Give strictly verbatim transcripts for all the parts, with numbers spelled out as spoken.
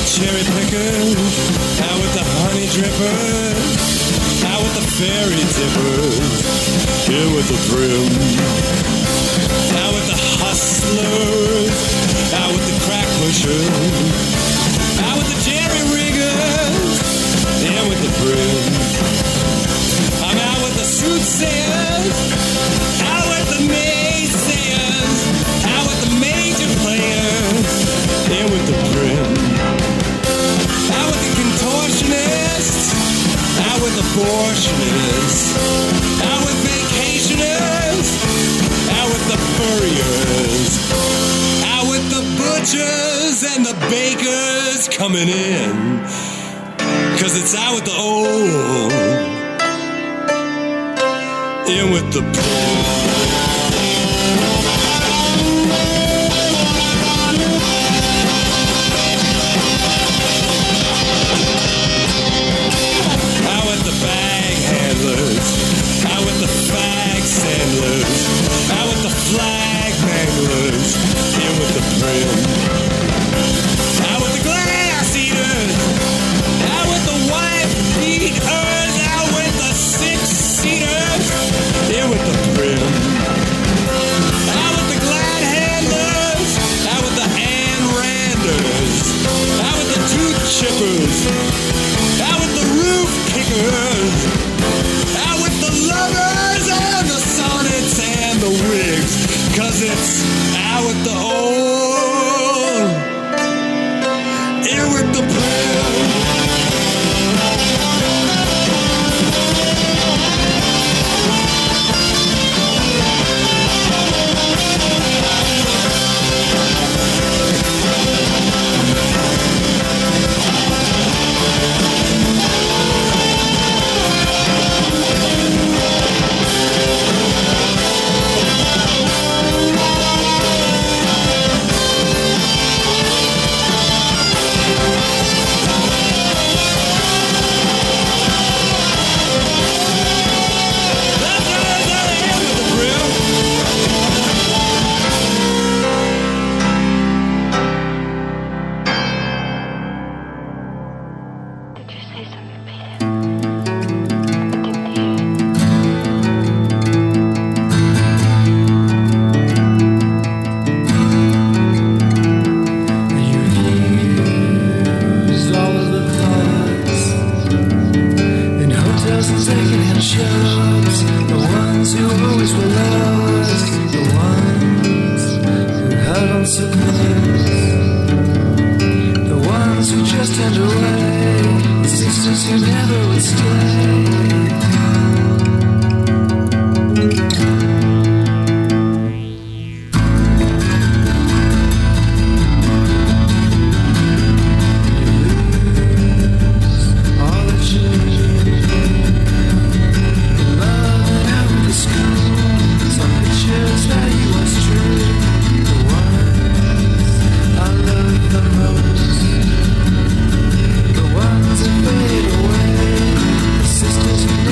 cherry pickers, out with the honey drippers, out with the fairy dippers, in with the brim, out with the hustlers, out with the crack pushers, out with the jerry riggers, in with the brim. I'm out with the soothsayers, out with the naysayers, out with the major players, in with the brim. Out with the contortionists, out with abortionists, out with vacationers, out with the furriers, out with the butchers and the bakers coming in, 'cause it's out with the old, in with the poor. Out with the fag sandlers, out with the flag manglers, in with the prim. Out with the glass eaters, out with the wife beaters, out with the six-seaters, in with the prim. Out with the glad handlers, out with the Ann Randers, out with the tooth chippers, out with the roof kickers, out with the lovers and the sonnets and the wigs, 'cause it's out with the old, in with the prim. The ones that fade away, the sisters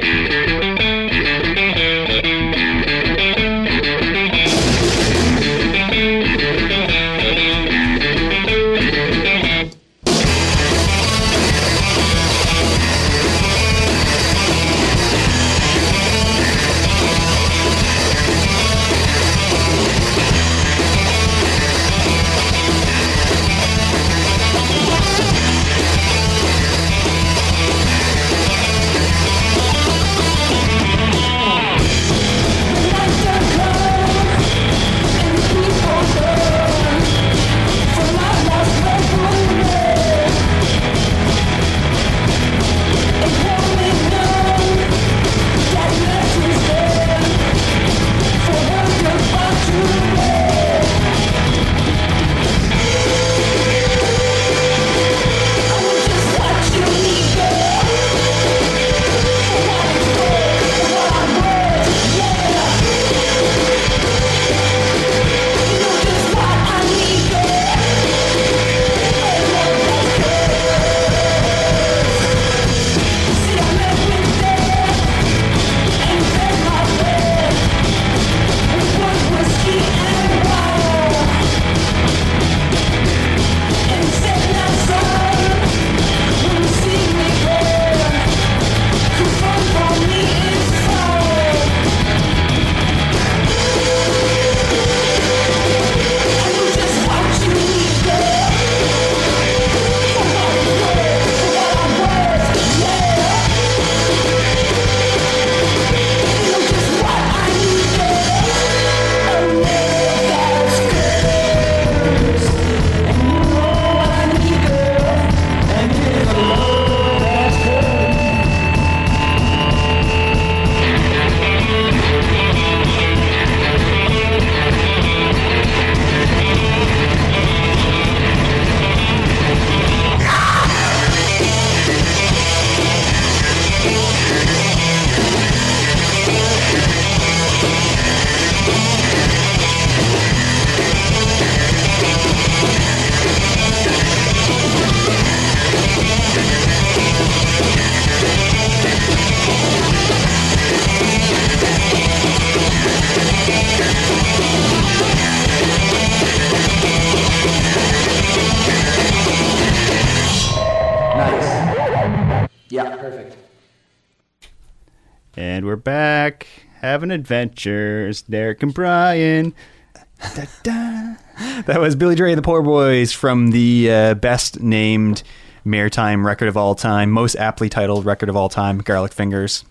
And we're back having adventures, Derek and Brian. Da, da. That was Billy Dre and the Poor Boys from the uh, best named maritime record of all time, most aptly titled record of all time, Garlic Fingers.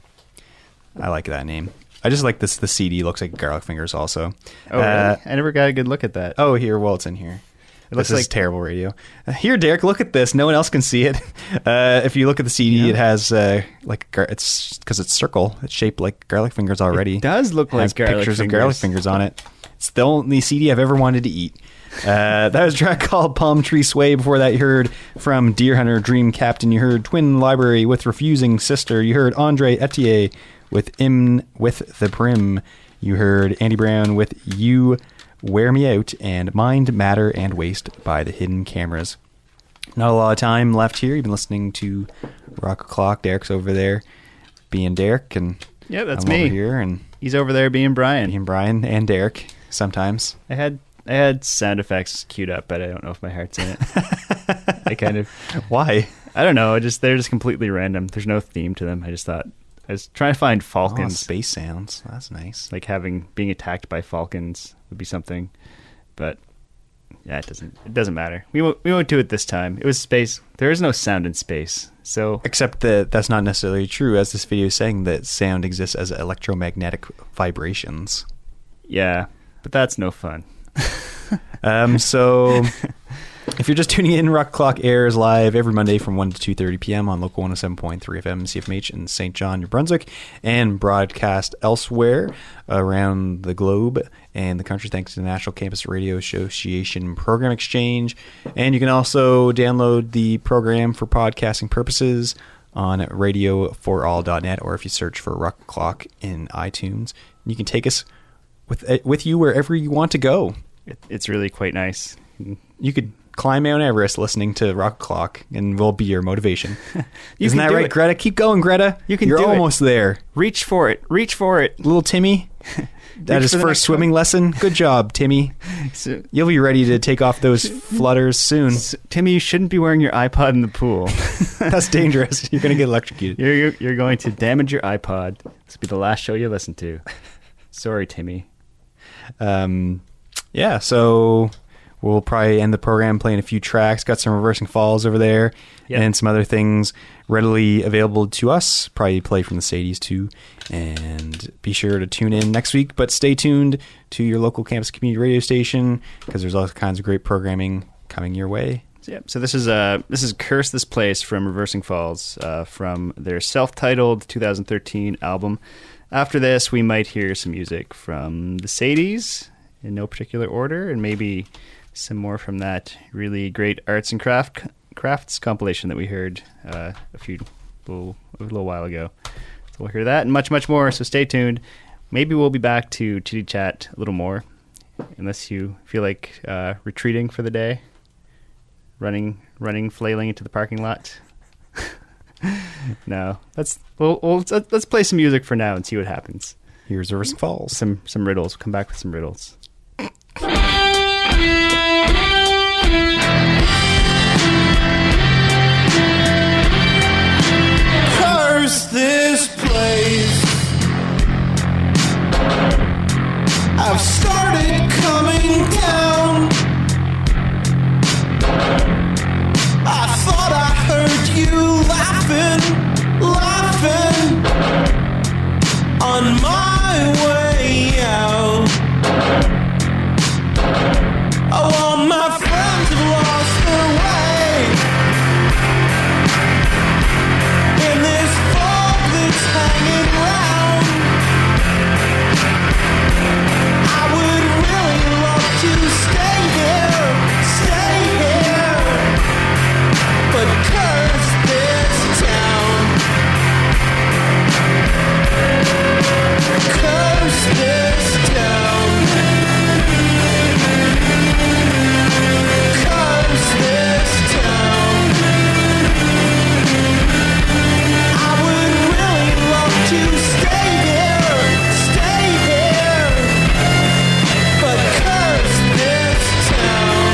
I like that name. I just like this. The C D looks like Garlic Fingers also. Oh, really? Uh, I never got a good look at that. Oh, here. Well, it's in here. It looks This like is terrible radio. Uh, here, Derek, look at this. No one else can see it. Uh, if you look at the C D, Yeah. it has uh, like gar- it's because it's circle. It's shaped like garlic fingers already. It does look It has like garlic pictures fingers. of garlic fingers on it. It's the only C D I've ever wanted to eat. Uh, that was a track called Palm Tree Sway. Before that, you heard from Deer Hunter, Dream Captain. You heard Twin Library with Refusing Sister. You heard Andre Etienne with In with the Prim. You heard Andy Brown with You Wear Me Out, and Mind, Matter, and Waste by the Hidden Cameras. Not a lot of time left here. You've been listening to Rock O'Clock. Derek's over there being Derek, and Yeah, that's I'm me. over here, and He's over there being Brian. being Brian and Derek sometimes. I had I had sound effects queued up, but I don't know if my heart's in it. I kind of Why? I don't know. I just they're just completely random. There's no theme to them. I just thought I was trying to find Oh, falcons. space sounds. That's nice. Like having being attacked by falcons would be something, but yeah, it doesn't. It doesn't matter. We won't. We won't do it this time. It was space. There is no sound in space. So Except that that's not necessarily true, as this video is saying that sound exists as electromagnetic vibrations. yeah, but that's no fun. Um, so if you're just tuning in, Rock Clock airs live every Monday from one to two thirty p.m. on Local one oh seven point three F M C F M H in Saint John, New Brunswick, and broadcast elsewhere around the globe and the country thanks to the National Campus Radio Association Program Exchange. And you can also download the program for podcasting purposes on radio for all dot net, or if you search for Rock Clock in iTunes, you can take us with with you wherever you want to go. It, it's really quite nice. You could climb Mount Everest listening to Rock Clock, and we'll be your motivation. Isn't can that do right, it. Greta? Keep going, Greta. You can You're do it. almost there. Reach for it. Reach for it. Little Timmy, at his for the first next swimming lesson. Good job, Timmy. So, You'll be ready to take off those flutters soon. so, Timmy, you shouldn't be wearing your iPod in the pool. That's dangerous. You're going to get electrocuted. You're, you're you're going to damage your iPod. This will be the last show you listen to. Sorry, Timmy. Um, yeah, so we'll probably end the program playing a few tracks. Got some Reversing Falls over there, Yep. and some other things readily available to us. Probably play from the Sadies too. And be sure to tune in next week. But stay tuned to your local campus community radio station, because there's all kinds of great programming coming your way. So, yeah, so this is uh this is Curse This Place from Reversing Falls, uh, from their self-titled two thousand thirteen album. After this, we might hear some music from the Sadies in no particular order, and maybe some more from that really great arts and craft crafts compilation that we heard uh, a few little, a little while ago. So we'll hear that and much, much more. So stay tuned. Maybe we'll be back to chitty chat a little more, unless you feel like uh, retreating for the day, running, running, flailing into the parking lot. No, let's well, well let's, let's play some music for now and see what happens. Here's Reversing Falls. Some some riddles. We'll come back with some riddles. Curse this place. I've started coming down. I thought I heard you laughing, laughing on my way out. Oh, all my friends have lost their way in this fog that's hanging round. I would really love to stay here, stay here, but curse this town. Curse this town. Curse this town. I would really love to stay here, stay here, but curse this town.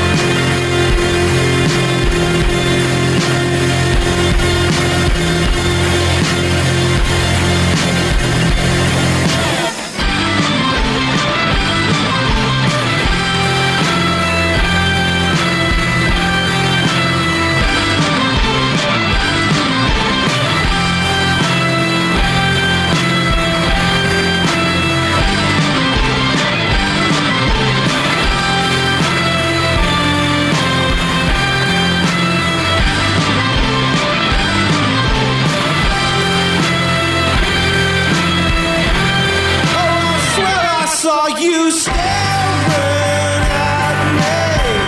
Oh, I swear I saw you staring at me,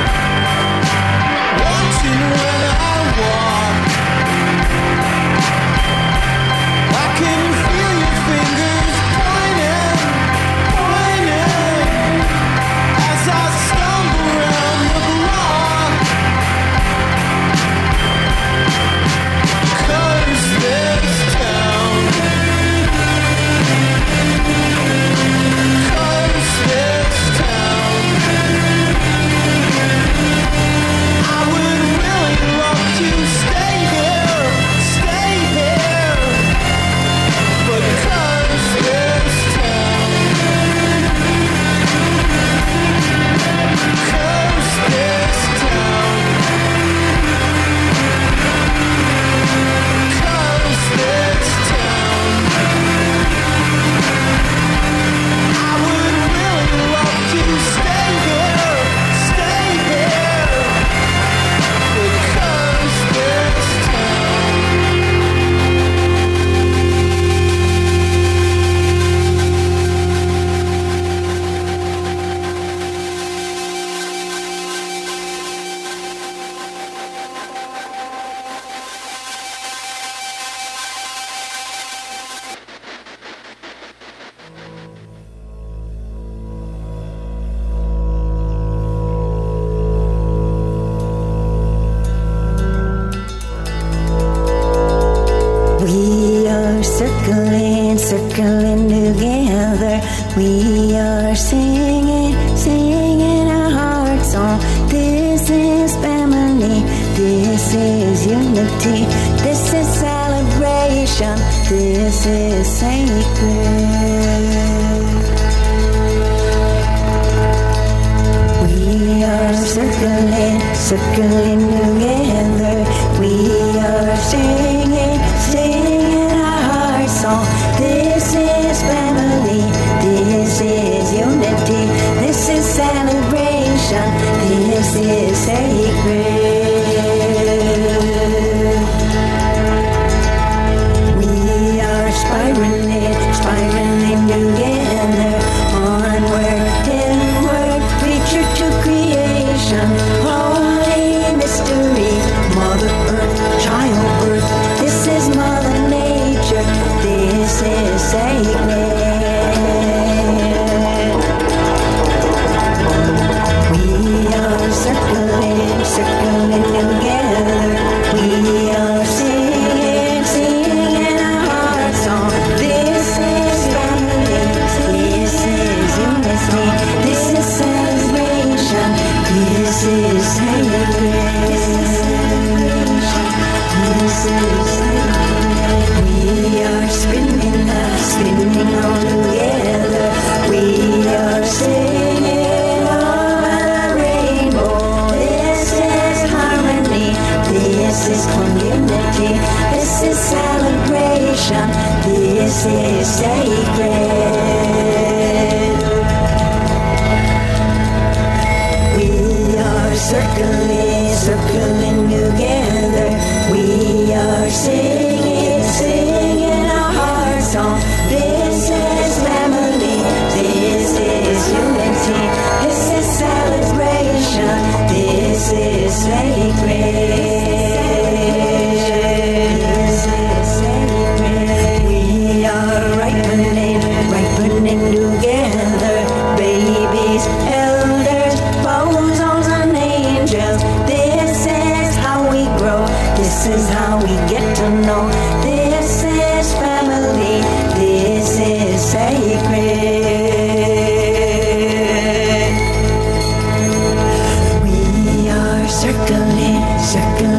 watching when I walk. I can feel your fingers pointing, pointing as I stumble around the block. Curse this town. Curse this circling together. We are singing, singing our heart song. This is family, this is unity, this is celebration, this is sacred. We are circling, circling together. We are singing, singing our heart song. This is family, this is unity, this is celebration, this is sacred. We are spiraling, spiraling together, onward, inward, creature to creation, holy mystery, Mother Earth, childbirth, this is Mother Nature, this is sacred. We are circling, circling together, we are singing, singing our heart song. This is family, this is unity, this is celebration, this is sacred. This is sacred. We are spinning up, spinning all together. We are singing over the rainbow. This is harmony, this is community, this is celebration, this is sacred. We are circling, circling together. We are singing, singing our heart song. This is family, this is unity, this is celebration, this is sacred. This is sacred. We are ripening, ripening together. Babies, elders, bosons and angels. This is how we grow, this is how we get to know. This is family, this is sacred. We are circling, circling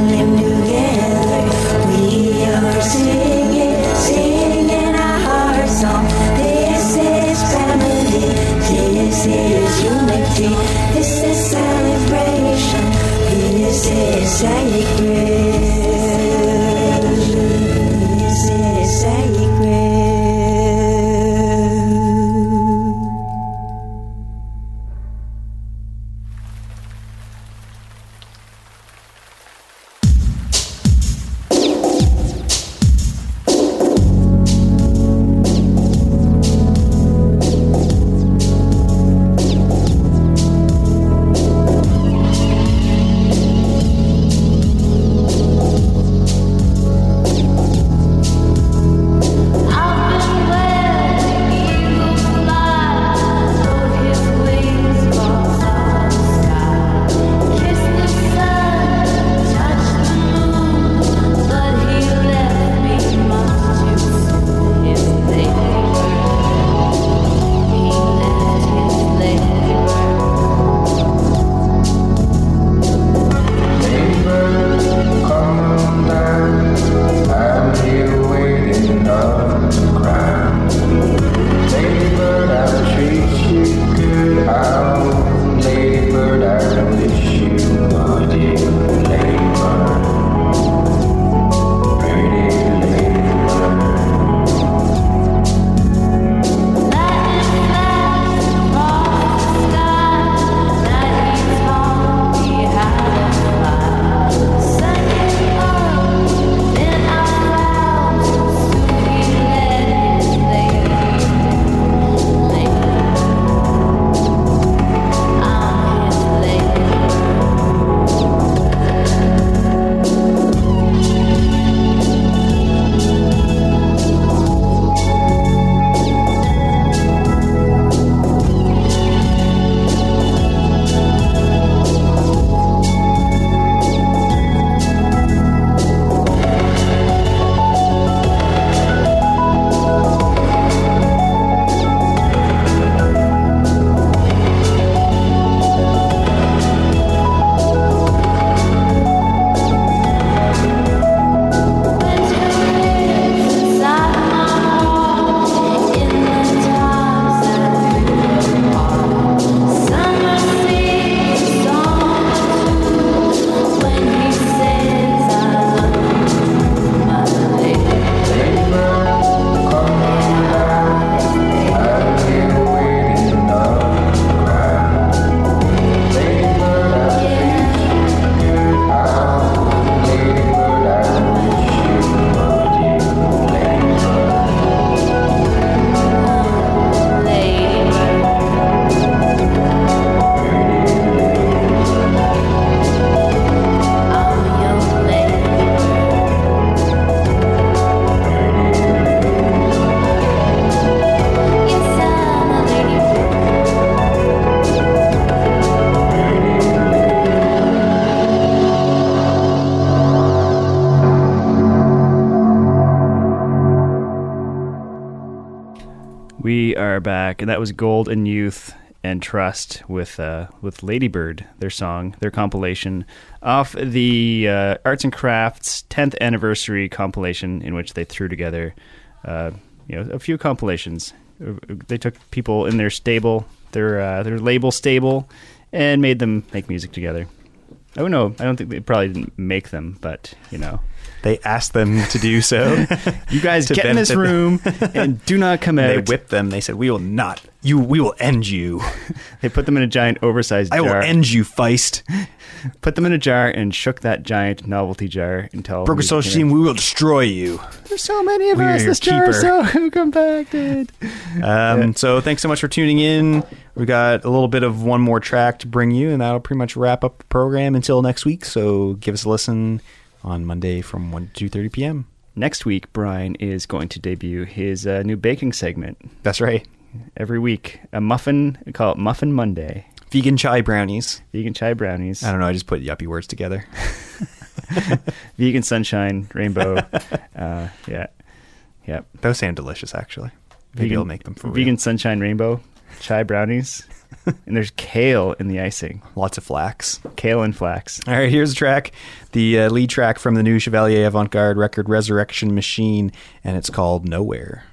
We are back, and that was Gold and Youth and Trust with uh, with Ladybird, their song, their compilation off the uh, Arts and Crafts tenth anniversary compilation, in which they threw together, uh, you know, a few compilations. They took people in their stable, their uh, their label stable, and made them make music together. Oh no, I don't think they probably didn't make them, but you know. They asked them to do so. You guys To get in this benefit room and do not come They out. whipped them. They said, "We will not. You. We will end you. They put them in a giant oversized I will jar. end you, Feist. Put them in a jar and shook that giant novelty jar until... Broker Social Team. We will destroy you." There's so many of We are us. your This jar is keeper. so compacted. Um, Yeah. So thanks so much for tuning in. We got a little bit of one more track to bring you, and that'll pretty much wrap up the program until next week. So give us a listen on Monday from one to two thirty p.m. Next week, Brian is going to debut his uh, new baking segment. That's right. Every week, a muffin, we call it Muffin Monday. Vegan chai brownies. Vegan chai brownies. I don't know. I just put yuppie words together. Vegan sunshine, rainbow. uh, yeah. Yep. Those sound delicious, actually. Maybe Vegan, I'll make them for real. Vegan sunshine, rainbow, chai brownies. And there's kale in the icing. Lots of flax. Kale and flax. All right, here's the track, the uh, lead track from the new Chevalier Avant-Garde record, Resurrection Machine, and it's called Nowhere.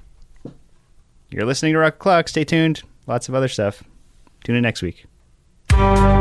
You're listening to Rock Clock. Stay tuned. Lots of other stuff. Tune in next week.